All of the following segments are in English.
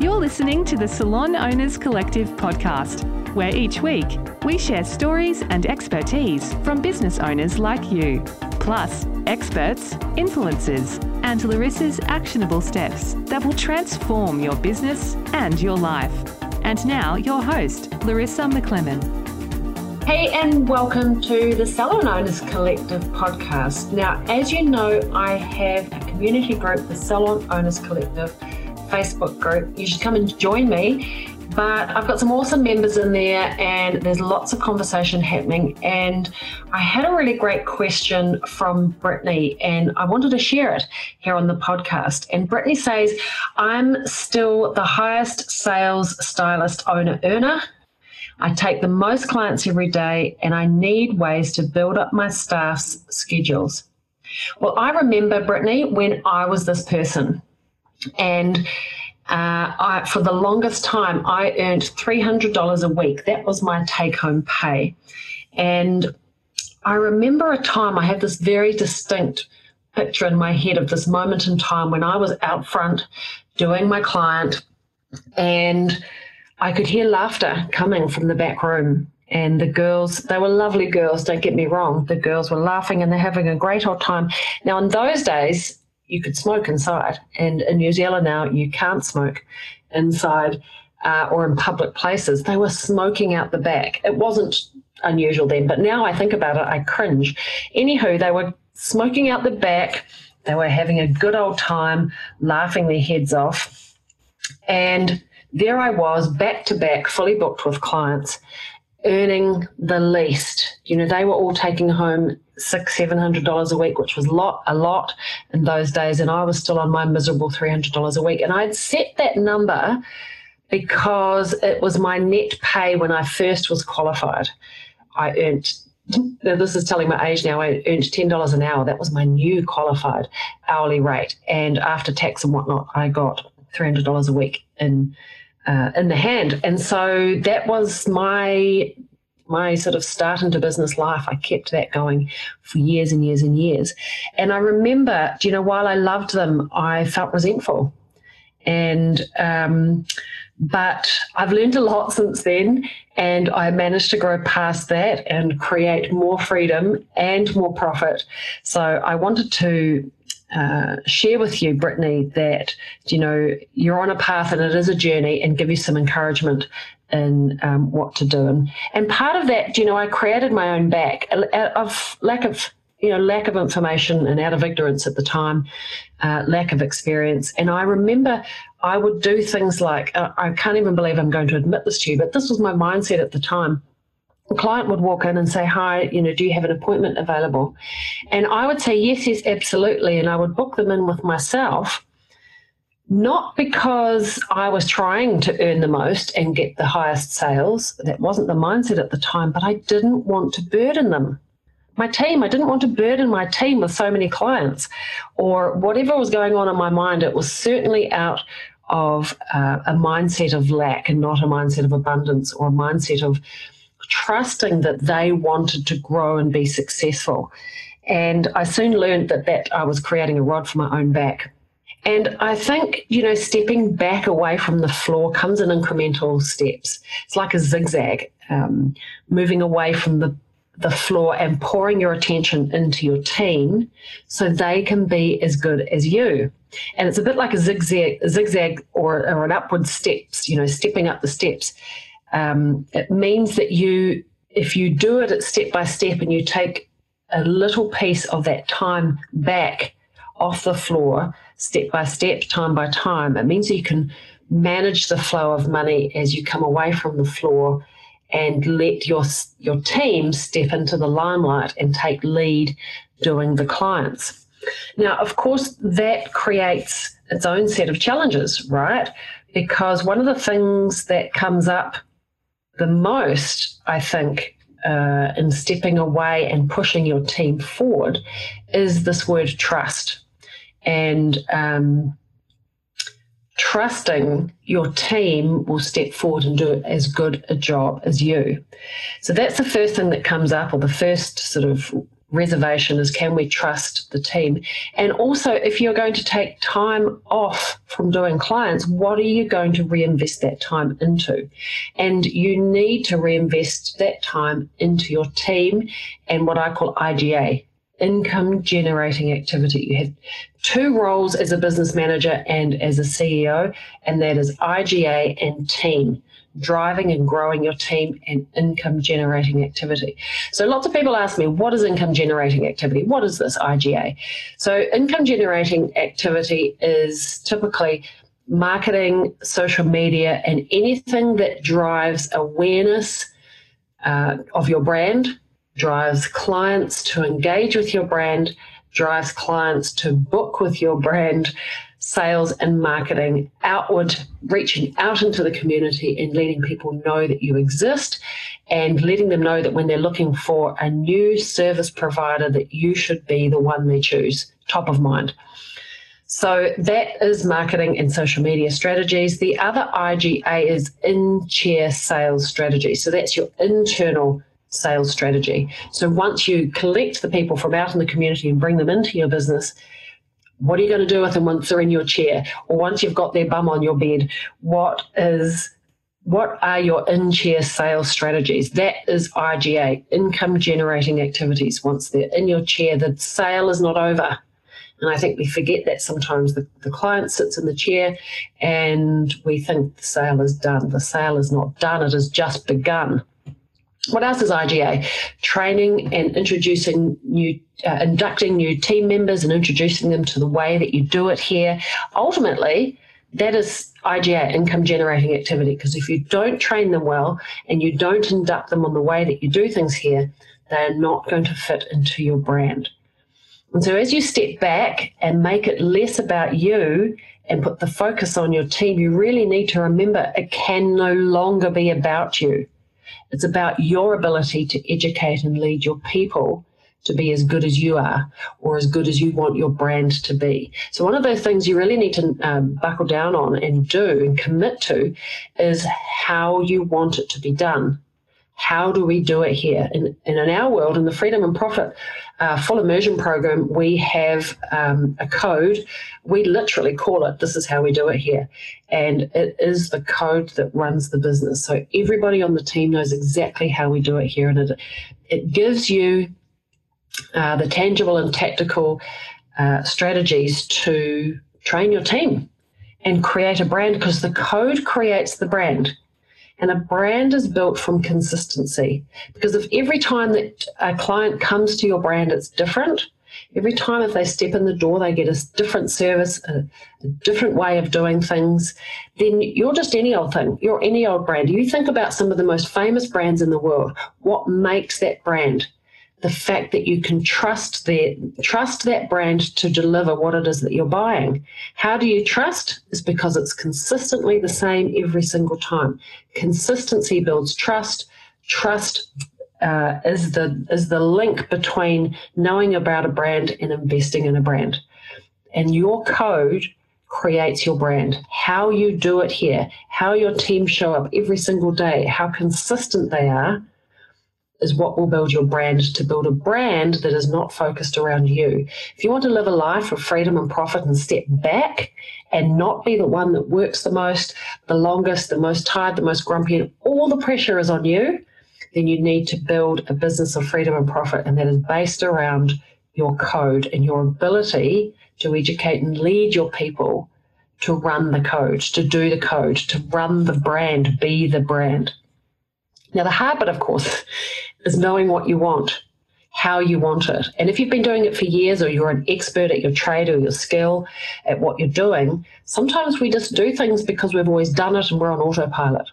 You're listening to the Salon Owners Collective podcast, where each week we share stories and expertise from business owners like you, plus experts, influencers, and Larissa's actionable steps that will transform your business and your life. And now your host, Larissa McLennan. Hey, and welcome to the Salon Owners Collective podcast. Now, as you know, I have a community group, the Salon Owners Collective Facebook group. You should come and join me. But I've got some awesome members in there and there's lots of conversation happening. And I had a really great question from Brittany and I wanted to share it here on the podcast. And Brittany says, I'm still the highest sales stylist owner earner. I take the most clients every day and I need ways to build up my staff's schedules. Well, I remember, Brittany, when I was this person. And for the longest time, I earned $300 a week. That was my take-home pay. And I remember a time, I have this very distinct picture in my head of this moment in time when I was out front doing my client and I could hear laughter coming from the back room. And the girls, they were lovely girls, don't get me wrong. The girls were laughing and they're having a great old time. Now, in those days, you could smoke inside. And in New Zealand now, you can't smoke inside or in public places. They were smoking out the back. It wasn't unusual then, but now I think about it, I cringe. Anywho, they were smoking out the back. They were having a good old time, laughing their heads off. And there I was, back to back, fully booked with clients, earning the least. You know, they were all taking home $600-700 a week, which was a lot in those days, and I was still on my miserable $300 a week. And I'd set that number because it was my net pay when I first was qualified. I earned, now this is telling my age now, I earned $10 an hour. That was my new qualified hourly rate. And after tax and whatnot, I got $300 a week in the hand. And so that was my sort of start into business life. I kept that going for years and years and years. And I remember, while I loved them, I felt resentful. And but I've learned a lot since then, and I managed to grow past that and create more freedom and more profit. So I wanted to share with you, Brittany, that, you're on a path and it is a journey, and give you some encouragement in what to do. And part of that, I created my own back of lack of information and out of ignorance at the time, lack of experience. And I remember I would do things like, I can't even believe I'm going to admit this to you, but this was my mindset at the time. A client would walk in and say, hi, do you have an appointment available? And I would say, yes, absolutely. And I would book them in with myself, not because I was trying to earn the most and get the highest sales. That wasn't the mindset at the time, but I didn't want to burden them. My team, I didn't want to burden my team with so many clients or whatever was going on in my mind. It was certainly out of a mindset of lack and not a mindset of abundance or a mindset of trusting that they wanted to grow and be successful. And I soon learned that I was creating a rod for my own back. And I think, stepping back away from the floor comes in incremental steps. It's like a zigzag, moving away from the floor and pouring your attention into your team so they can be as good as you. And it's a bit like a zigzag or an upward steps, stepping up the steps. It means that if you do it step by step and you take a little piece of that time back off the floor, step by step, time by time, it means that you can manage the flow of money as you come away from the floor and let your team step into the limelight and take lead doing the clients. Now, of course, that creates its own set of challenges, right? Because one of the things that comes up the most, I think, in stepping away and pushing your team forward is this word trust. And trusting your team will step forward and do as good a job as you. So that's the first thing that comes up, or the first sort of reservation is, can we trust the team? And also, if you're going to take time off from doing clients, what are you going to reinvest that time into? And you need to reinvest that time into your team and what I call IGA, income generating activity. You have two roles as a business manager and as a CEO, and that is IGA and team. Driving and growing your team and income generating activity. So lots of people ask me, what is income generating activity? What is this IGA? So income generating activity is typically marketing, social media, and anything that drives awareness of your brand, drives clients to engage with your brand, drives clients to book with your brand, sales and marketing outward, reaching out into the community and letting people know that you exist, and letting them know that when they're looking for a new service provider, that you should be the one they choose, top of mind. So that is marketing and social media strategies. The other IGA is in-chair sales strategy. So that's your internal sales strategy. So once you collect the people from out in the community and bring them into your business, what are you going to do with them once they're in your chair, or once you've got their bum on your bed? What are your in-chair sales strategies? That is IGA, income generating activities. Once they're in your chair, the sale is not over. And I think we forget that sometimes. The client sits in the chair and we think the sale is done. The sale is not done. It has just begun. What else is IGA? Training and inducting new team members and introducing them to the way that you do it here. Ultimately, that is IGA, income generating activity, because if you don't train them well and you don't induct them on the way that you do things here, they're not going to fit into your brand. And so as you step back and make it less about you and put the focus on your team, you really need to remember it can no longer be about you. It's about your ability to educate and lead your people to be as good as you are, or as good as you want your brand to be. So one of those things you really need to buckle down on and do and commit to is how you want it to be done. How do we do it here? And in our world, in the Freedom and Profit Full Immersion Program, we have a code. We literally call it, this is how we do it here. And it is the code that runs the business. So everybody on the team knows exactly how we do it here. And it gives you the tangible and tactical strategies to train your team and create a brand, because the code creates the brand. And a brand is built from consistency, because if every time that a client comes to your brand, it's different. Every time if they step in the door, they get a different service, a different way of doing things, then you're just any old thing. You're any old brand. You think about some of the most famous brands in the world. What makes that brand? The fact that you can trust that brand to deliver what it is that you're buying. How do you trust? It's because it's consistently the same every single time. Consistency builds trust. Trust is the link between knowing about a brand and investing in a brand. And your code creates your brand. How you do it here, how your team show up every single day, how consistent they are, is what will build your brand, to build a brand that is not focused around you. If you want to live a life of freedom and profit and step back and not be the one that works the most, the longest, the most tired, the most grumpy, and all the pressure is on you, then you need to build a business of freedom and profit, and that is based around your code and your ability to educate and lead your people to run the code, to do the code, to run the brand, be the brand. Now, the hard bit, of course, is knowing what you want, how you want it. And if you've been doing it for years, or you're an expert at your trade or your skill at what you're doing, sometimes we just do things because we've always done it and we're on autopilot.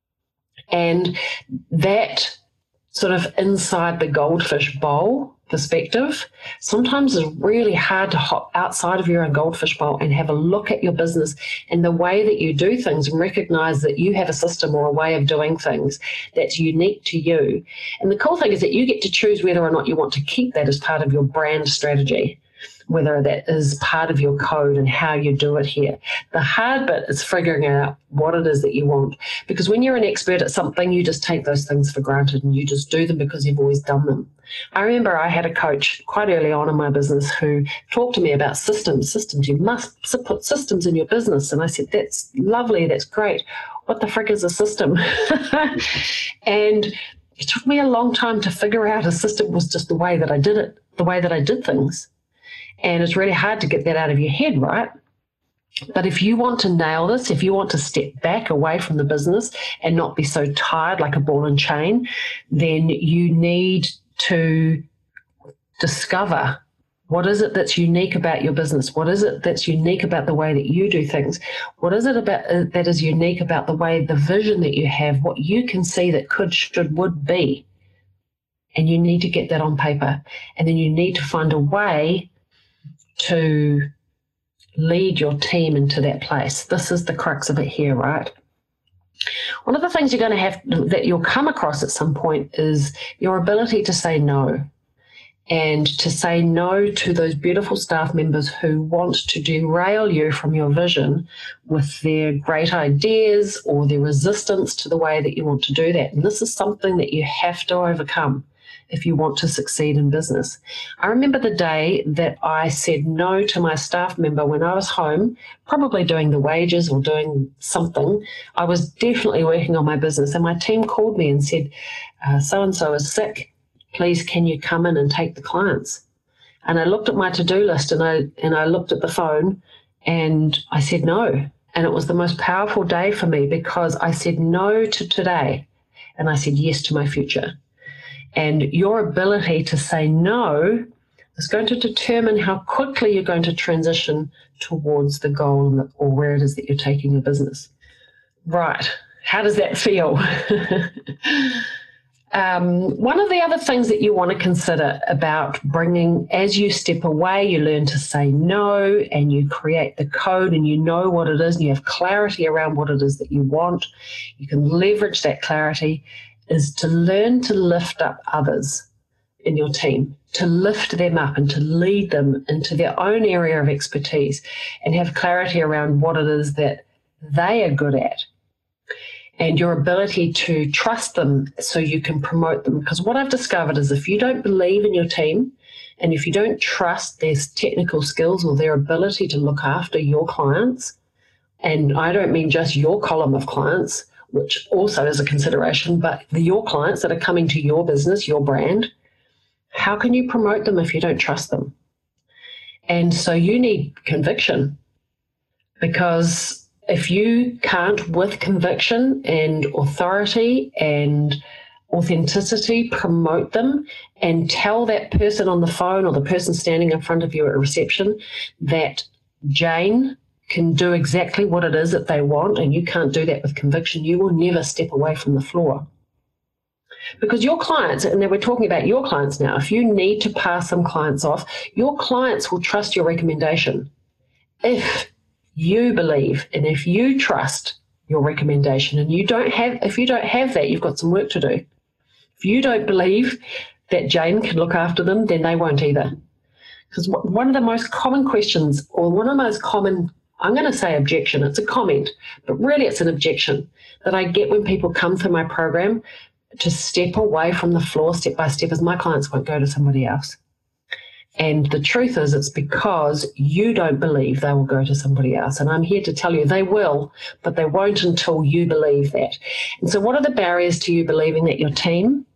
And that sort of inside the goldfish bowl perspective sometimes is really hard to hop outside of your own goldfish bowl and have a look at your business and the way that you do things, and recognize that you have a system or a way of doing things that's unique to you. And the cool thing is that you get to choose whether or not you want to keep that as part of your brand strategy, whether that is part of your code and how you do it here. The hard bit is figuring out what it is that you want. Because when you're an expert at something, you just take those things for granted and you just do them because you've always done them. I remember I had a coach quite early on in my business who talked to me about systems. Systems, you must put systems in your business. And I said, that's lovely, that's great. What the frick is a system? And it took me a long time to figure out a system was just the way that I did it, the way that I did things. And it's really hard to get that out of your head, right? But if you want to nail this, if you want to step back away from the business and not be so tired like a ball and chain, then you need to discover what is it that's unique about your business? What is it that's unique about the way that you do things? What is it about that is unique about the way, the vision that you have, what you can see that could, should, would be? And you need to get that on paper. And then you need to find a way to lead your team into that place. This is the crux of it here, right? One of the things you're going to have, that you'll come across at some point, is your ability to say no. And to say no to those beautiful staff members who want to derail you from your vision with their great ideas or their resistance to the way that you want to do that. And this is something that you have to overcome if you want to succeed in business. I remember the day that I said no to my staff member when I was home, probably doing the wages or doing something. I was definitely working on my business, and my team called me and said, so-and-so is sick. Please, can you come in and take the clients? And I looked at my to-do list and I looked at the phone and I said no. And it was the most powerful day for me because I said no to today and I said yes to my future. And your ability to say no is going to determine how quickly you're going to transition towards the goal or where it is that you're taking your business. Right. How does that feel? One of the other things that you want to consider about bringing, as you step away, you learn to say no and you create the code and you know what it is and you have clarity around what it is that you want. You can leverage that clarity, is to learn to lift up others in your team, to lift them up and to lead them into their own area of expertise and have clarity around what it is that they are good at. And your ability to trust them so you can promote them. Because what I've discovered is if you don't believe in your team and if you don't trust their technical skills or their ability to look after your clients, and I don't mean just your column of clients, which also is a consideration, but your clients that are coming to your business, your brand, how can you promote them if you don't trust them? And so you need conviction, because if you can't, with conviction and authority and authenticity, promote them and tell that person on the phone or the person standing in front of you at reception that Jane can do exactly what it is that they want, and you can't do that with conviction, you will never step away from the floor. Because your clients, and then we're talking about your clients now, if you need to pass some clients off, your clients will trust your recommendation. If you believe and if you trust your recommendation, and if you don't have that, you've got some work to do. If you don't believe that Jane can look after them, then they won't either. Because one of the most common questions, or one of the most common, I'm going to say objection, it's a comment, but really it's an objection that I get when people come through my program to step away from the floor step by step, is my clients won't go to somebody else. And the truth is, it's because you don't believe they will go to somebody else. And I'm here to tell you they will, but they won't until you believe that. And so what are the barriers to you believing that your team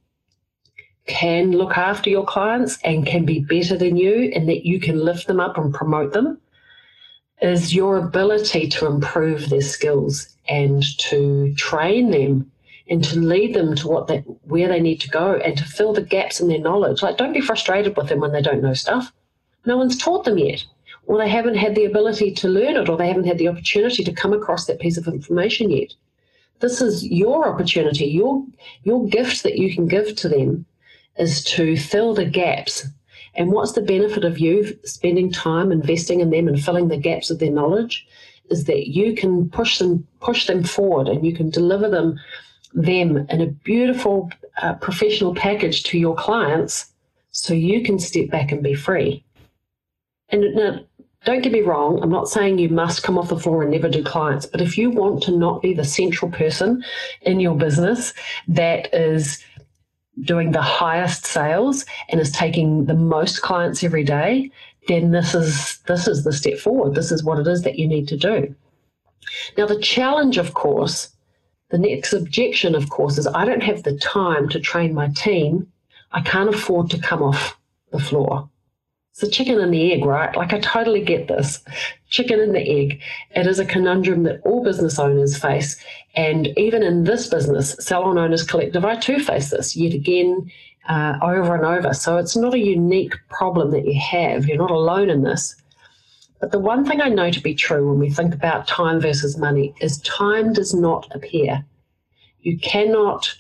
can look after your clients and can be better than you and that you can lift them up and promote them? Is your ability to improve their skills and to train them and to lead them to where they need to go and to fill the gaps in their knowledge. Like, don't be frustrated with them when they don't know stuff. No one's taught them yet, or they haven't had the ability to learn it, or they haven't had the opportunity to come across that piece of information yet. This is your opportunity. Your gift that you can give to them is to fill the gaps. And what's the benefit of you spending time investing in them and filling the gaps of their knowledge is that you can push them forward, and you can deliver them in a beautiful professional package to your clients so you can step back and be free. And don't get me wrong, I'm not saying you must come off the floor and never do clients, but if you want to not be the central person in your business that is doing the highest sales and is taking the most clients every day, then this is the step forward. This is what it is that you need to do. Now, the challenge, of course, the next objection, of course, is I don't have the time to train my team. I can't afford to come off the floor. It's the chicken and the egg, right? Like, I totally get this. Chicken and the egg. It is a conundrum that all business owners face. And even in this business, Salon Owners Collective, I too face this yet again, over and over. So it's not a unique problem that you have. You're not alone in this. But the one thing I know to be true when we think about time versus money is time does not appear. You cannot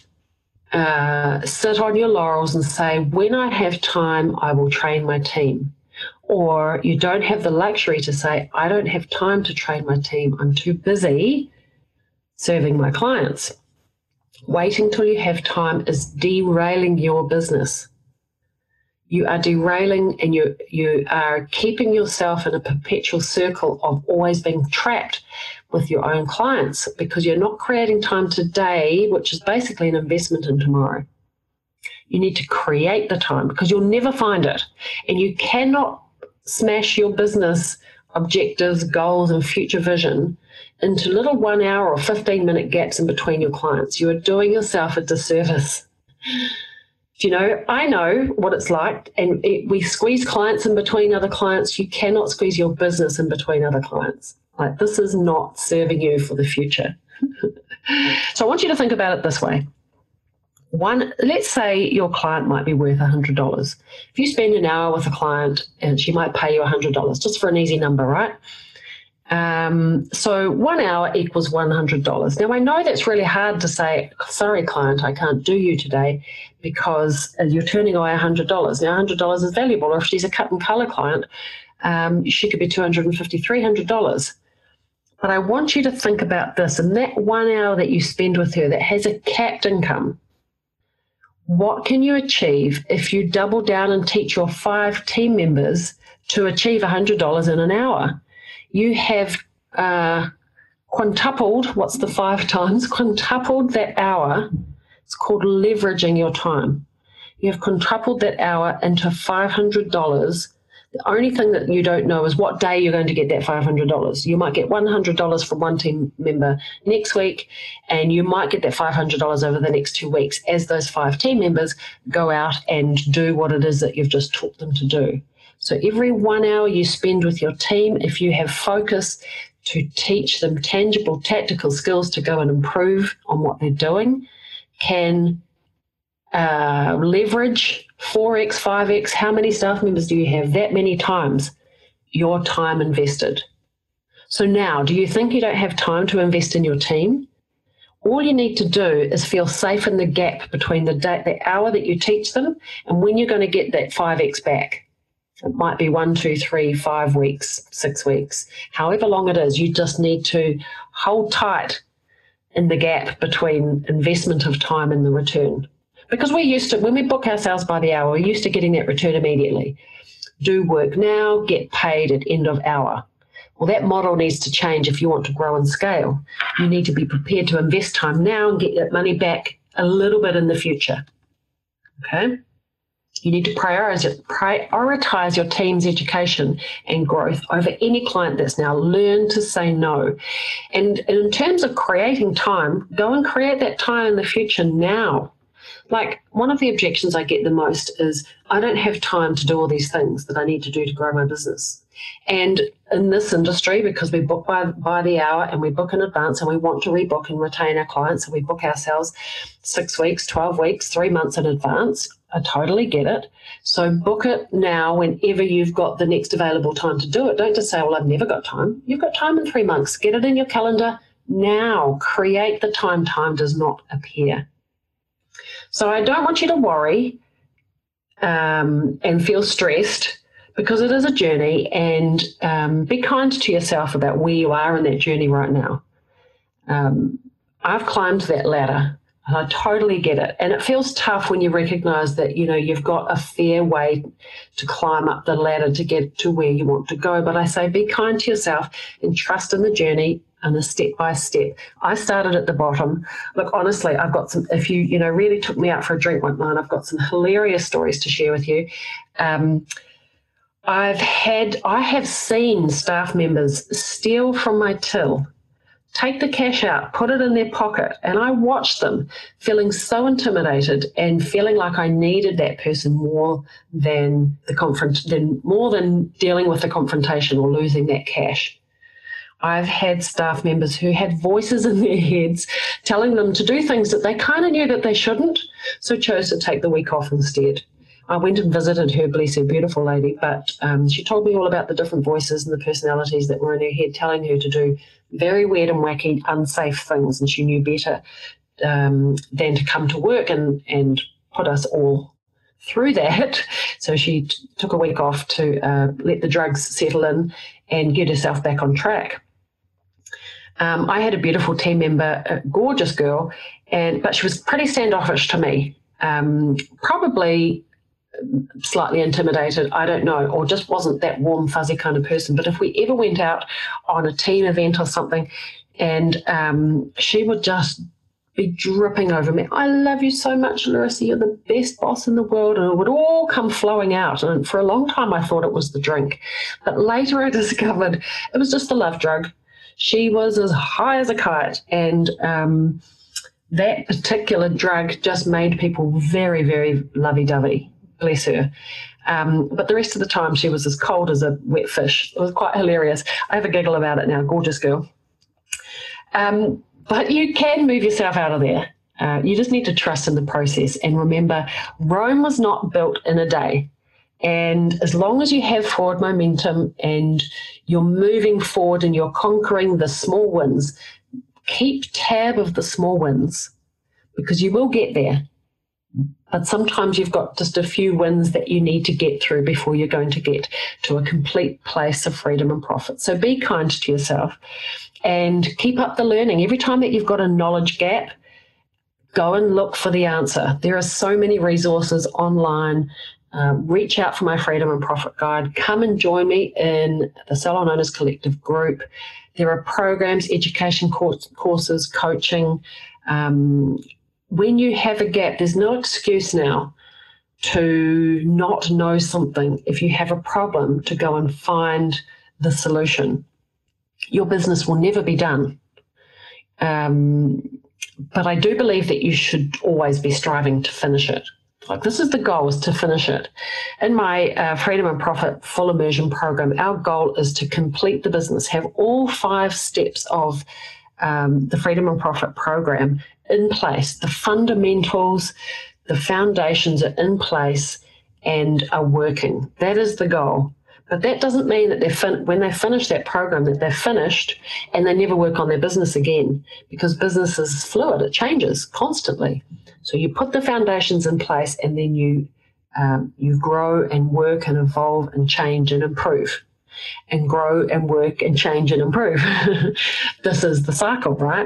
sit on your laurels and say, when I have time, I will train my team. Or you don't have the luxury to say, I don't have time to train my team. I'm too busy serving my clients. Waiting till you have time is derailing your business. You are derailing, and you are keeping yourself in a perpetual circle of always being trapped with your own clients because you're not creating time today, which is basically an investment in tomorrow. You need to create the time because you'll never find it. And you cannot smash your business objectives, goals, and future vision into little 1 hour or 15-minute gaps in between your clients. You are doing yourself a disservice. You know, I know what it's like, and we squeeze clients in between other clients. You cannot squeeze your business in between other clients. Like, this is not serving you for the future. So I want you to think about it this way. One, let's say your client might be worth $100. If you spend an hour with a client and she might pay you $100, just for an easy number, right? So 1 hour equals $100. Now, I know that's really hard to say, sorry, client, I can't do you today because you're turning away $100. Now, $100 is valuable, or if she's a cut and color client, she could be $250, $300. But I want you to think about this. In that 1 hour that you spend with her that has a capped income, what can you achieve if you double down and teach your 5 team members to achieve $100 in an hour? You have quintupled, what's the 5 times? Quintupled that hour. It's called leveraging your time. You have quintupled that hour into $500. The only thing that you don't know is what day you're going to get that $500. You might get $100 from one team member next week, and you might get that $500 over the next 2 weeks as those 5 team members go out and do what it is that you've just taught them to do. So every 1 hour you spend with your team, if you have focus to teach them tangible tactical skills to go and improve on what they're doing, can leverage 4x, 5x, how many staff members do you have? That many times your time invested. So now, do you think you don't have time to invest in your team? All you need to do is feel safe in the gap between the hour that you teach them and when you're going to get that 5x back. It might be 1, 2, 3, 5 weeks, 6 weeks, however long it is. You just need to hold tight in the gap between investment of time and the return. Because we're used to, when we book ourselves by the hour, we're used to getting that return immediately. Do work now, get paid at end of hour. Well, that model needs to change if you want to grow and scale. You need to be prepared to invest time now and get that money back a little bit in the future. Okay? You need to prioritize your team's education and growth over any client that's now. Learn to say no. And in terms of creating time, go and create that time in the future now. Like, one of the objections I get the most is, I don't have time to do all these things that I need to do to grow my business. And in this industry, because we book by the hour and we book in advance and we want to rebook and retain our clients, and we book ourselves 6 weeks, 12 weeks, 3 months in advance, I totally get it. So book it now whenever you've got the next available time to do it. Don't just say, well, I've never got time. You've got time in 3 months. Get it in your calendar now. Create the time. Time does not appear. So I don't want you to worry and feel stressed, because it is a journey, and be kind to yourself about where you are in that journey right now. I've climbed that ladder And I totally get it. And it feels tough when you recognize that, you've got a fair way to climb up the ladder to get to where you want to go. But I say be kind to yourself and trust in the journey and the step by step. I started at the bottom. Look, honestly, I've got some, if you, really took me out for a drink one night, I've got some hilarious stories to share with you. I have seen staff members steal from my till, take the cash out, put it in their pocket, and I watched them feeling so intimidated and feeling like I needed that person more than dealing with the confrontation or losing that cash. I've had staff members who had voices in their heads telling them to do things that they kind of knew that they shouldn't, so chose to take the week off instead. I went and visited her, bless her, beautiful lady, but she told me all about the different voices and the personalities that were in her head telling her to do very weird and wacky, unsafe things, and she knew better than to come to work and put us all through that. So she took a week off to let the drugs settle in and get herself back on track. I had a beautiful team member, a gorgeous girl, but she was pretty standoffish to me, probably slightly intimidated, I don't know, or just wasn't that warm, fuzzy kind of person. But if we ever went out on a team event or something and she would just be dripping over me, I love you so much, Larissa, you're the best boss in the world, and it would all come flowing out. And for a long time I thought it was the drink, but later I discovered it was just a love drug. She was as high as a kite, and that particular drug just made people very, very lovey-dovey. Bless her. But the rest of the time she was as cold as a wet fish. It was quite hilarious. I have a giggle about it now. Gorgeous girl. But you can move yourself out of there. You just need to trust in the process. And remember, Rome was not built in a day. And as long as you have forward momentum and you're moving forward and you're conquering the small wins, keep tab of the small wins, because you will get there. But sometimes you've got just a few wins that you need to get through before you're going to get to a complete place of freedom and profit. So be kind to yourself and keep up the learning. Every time that you've got a knowledge gap, go and look for the answer. There are so many resources online. Reach out for my Freedom and Profit Guide. Come and join me in the Salon Owners Collective group. There are programs, education courses, coaching. When you have a gap, there's no excuse now to not know something. If you have a problem, to go and find the solution. Your business will never be done. But I do believe that you should always be striving to finish it. Like, this is the goal, is to finish it. In my Freedom and Profit Full Immersion program, our goal is to complete the business, have all 5 steps of the Freedom and Profit program in place. The fundamentals, the foundations are in place and are working. That is the goal. But that doesn't mean that when they finish that program, that they're finished and they never work on their business again, because business is fluid. It changes constantly. So you put the foundations in place, and then you grow and work and evolve and change and improve, and grow and work and change and improve. This is the cycle, right?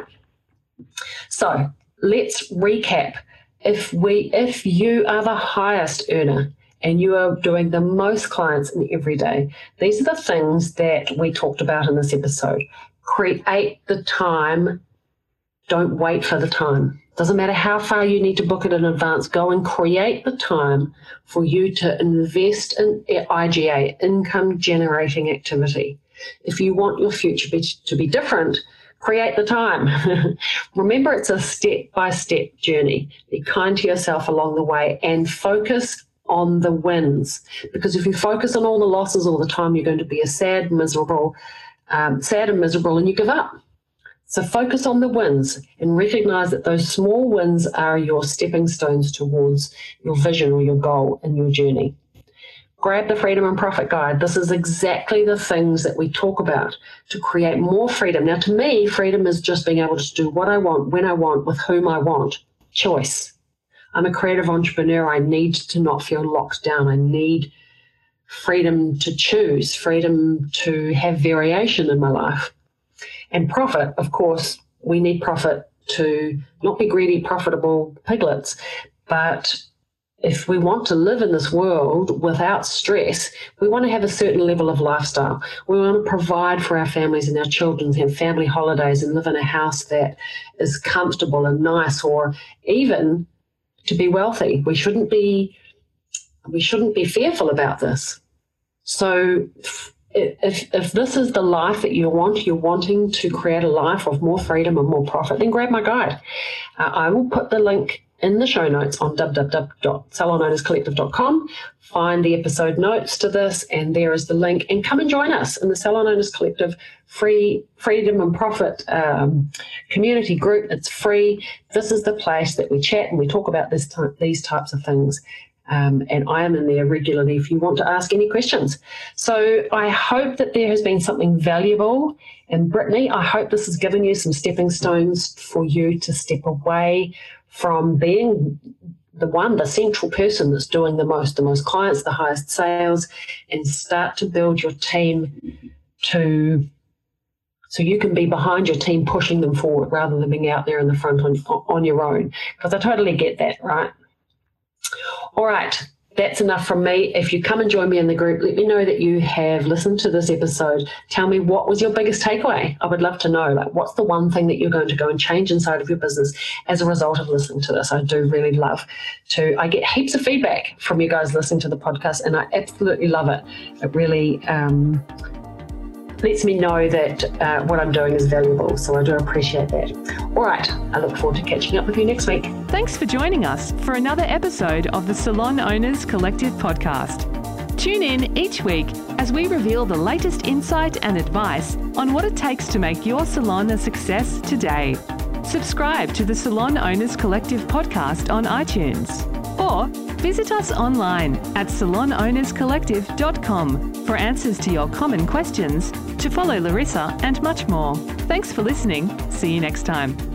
So let's recap. If you are the highest earner and you are doing the most clients in every day, these are the things that we talked about in this episode. Create the time. Don't wait for the time. Doesn't matter how far you need to book it in advance. Go and create the time for you to invest in IGA, income generating activity. If you want your future to be different, create the time. Remember, it's a step-by-step journey. Be kind to yourself along the way and focus on the wins. Because if you focus on all the losses all the time, you're going to be sad and miserable, and you give up. So focus on the wins and recognize that those small wins are your stepping stones towards your vision or your goal in your journey. Grab the Freedom and Profit Guide. This is exactly the things that we talk about to create more freedom. Now, to me, freedom is just being able to do what I want, when I want, with whom I want. Choice. I'm a creative entrepreneur. I need to not feel locked down. I need freedom to choose, freedom to have variation in my life. And profit, of course, we need profit to not be greedy, profitable piglets. But if we want to live in this world without stress, we want to have a certain level of lifestyle. We want to provide for our families and our children, have family holidays and live in a house that is comfortable and nice, or even to be wealthy. We shouldn't be fearful about this. So if this is the life that you want, you're wanting to create a life of more freedom and more profit, then grab my guide. I will put the link in the show notes on www.salonownerscollective.com. Find the episode notes to this, and there is the link. And come and join us in the Salon Owners Collective Freedom and Profit community group. It's free. This is the place that we chat and we talk about these types of things. And I am in there regularly if you want to ask any questions. So I hope that there has been something valuable. And Brittany, I hope this has given you some stepping stones for you to step away from being the central person that's doing the most clients, the highest sales, and start to build your team so you can be behind your team pushing them forward rather than being out there in the front on your own. Because I totally get that, right? All right, that's enough from me. If you come and join me in the group, let me know that you have listened to this episode. Tell me, what was your biggest takeaway? I would love to know, what's the one thing that you're going to go and change inside of your business as a result of listening to this? I do really love I get heaps of feedback from you guys listening to the podcast, and I absolutely love it. It really lets me know that what I'm doing is valuable, so I do appreciate that. All right, I look forward to catching up with you next week. Thanks for joining us for another episode of the Salon Owners Collective podcast. Tune in each week as we reveal the latest insight and advice on what it takes to make your salon a success today. Subscribe to the Salon Owners Collective podcast on iTunes, or visit us online at salonownerscollective.com for answers to your common questions, to follow Larissa, and much more. Thanks for listening. See you next time.